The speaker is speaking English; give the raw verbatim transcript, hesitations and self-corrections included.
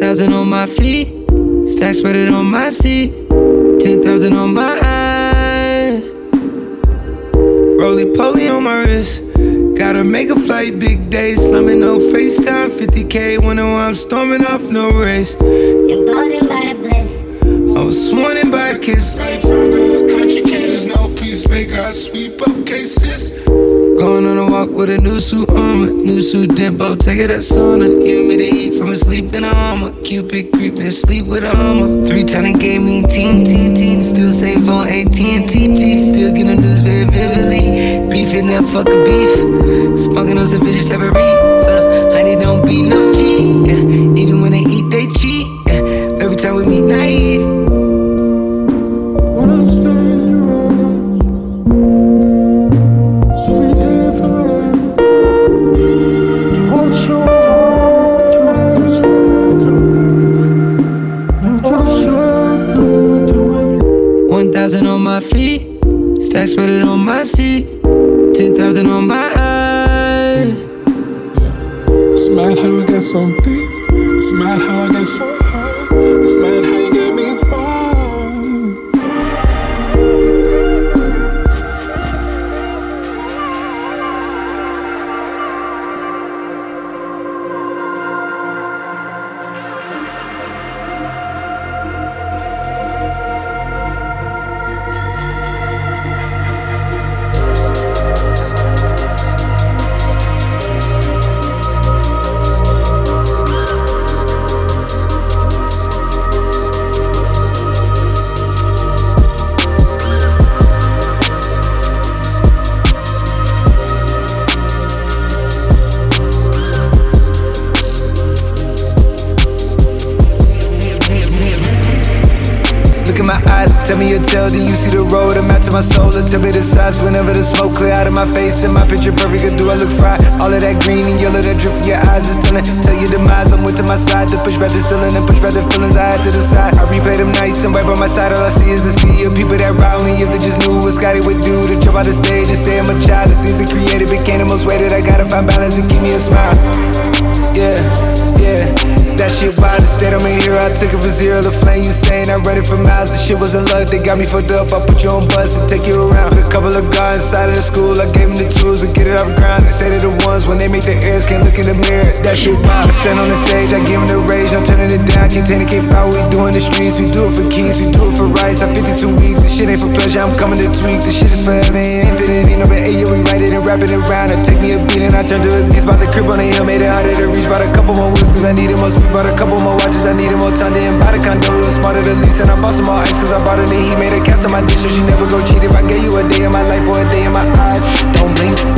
thousand on my feet, stacks spreaded on my seat, ten thousand on my eyes. Roly-poly on my wrist, gotta make a flight, big days, slumming no FaceTime, fifty K, wonder why I'm storming off, no race. Emboldened by the bliss, I was sworn in by a kiss. Life on the country kid, there's no peacemaker, I sweep up cases. Going on a walk with a new suit on, a new suit Dimpo, take it at sauna. Humidity from a sleep in a armor, Cupid creeping and sleep with a armor. Three time gave me teen, teen, teen, still same phone, A T and T, still getting news very vividly. Beefing that fuck a beef, smoking on some vicious type of reefer. Honey don't be no G, yeah. Even when they eat they cheat, yeah. Every time we meet naive. One thousand on my feet, stacks spreaded on my seat, ten thousand on my eyes. Yeah. It's mad how I got so deep. It's mad how I got so high. It's mad how you gave me fire. Look in my eyes, tell me your tale, do you see the road? I'm out to my soul, and tell me the size. Whenever the smoke clear out of my face and my picture perfect, or do I look fried? All of that green and yellow that drip from your eyes is telling, tell your demise. I'm with to my side to push back the ceiling and push back the feelings I had to the side. I replay them nights and right by my side, all I see is a sea of people that ride me. If they just knew what Scotty would do to jump out the stage and say I'm a child, the things I created became the most weighted. I gotta find balance and keep me a smile. Yeah, yeah. That shit wild, instead I'm a hero, I took it for zero. The flame you saying, I read it for miles. The shit wasn't luck, they got me fucked up. I put you on bus and take you around. Put a couple of guards inside of the school, I gave them the tools to get it off the ground. They say they're the ones, when they make their ears, can't look in the mirror. That shit wild, I stand on the stage, I give them the rage. I'm turning it down, contain it, can't fight. We do in the streets, we do it for keys, we do it for rights. I'm fifty-two weeks, this shit ain't for pleasure, I'm coming to tweak. This shit is forever, ain't infinity, no but hey, yeah, we write it and wrap it around. It take me a beat and I turn to a beast. Bought the crib on the hill, made it harder to reach. Bought a couple more whips, cause I needed more sweet. Bought a couple more watches, I needed more time to buy the condo. It was smarter to lease, and I bought some more ice, cause I bought it and he made a cast on my dish, so she never go cheat. If I gave you a day of my life or a day in my eyes, don't blink.